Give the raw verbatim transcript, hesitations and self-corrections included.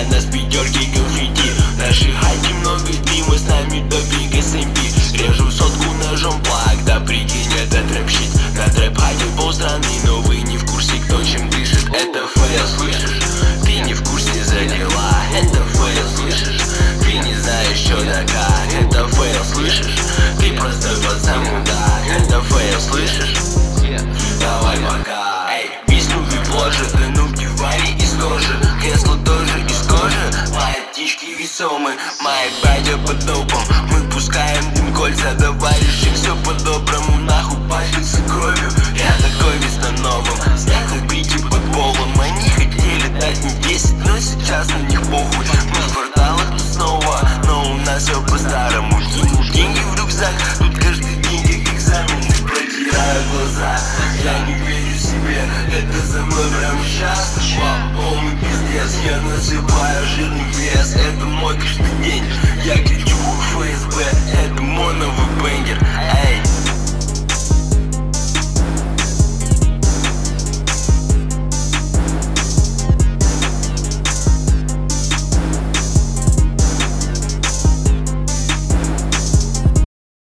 нас пятерки конфетти. Наши хайки много дыма, с нами допик эс эм пи. Режу сотку ножом плаг, да прикинь, это трэп-щит. На трэп-хате полстраны, но вы не в курсе, кто чем дышит. Это фейл, слышишь? Ты не в курсе за дела. Это фейл, слышишь? Ты не знаешь, что да как. Это фейл, слышишь? Ты просто пацан мудак. Это фейл, слышишь? Давай пока. Эй, песню ты ложи, да ну вдевали из кожи. Кресло тоже из кожи. Мои птички весомы, мои братья под допом. Мы пускаем дым, кольца, товарищи, все по-доброму. Нахуй пачкаться кровью, я такой весь на новом. Снег убить и под полом. Они хотели дать мне десять, но сейчас на них похуй. Мы в кварталах тут снова, но у нас все по-старому. Кинул деньги в рюкзак, тут каждый день как экзамены. Протираю глаза, я не верю себе, это за мной прямо сейчас. Вау, полный пиздец, я насыпаю жирный вес. Это мой каждый день, я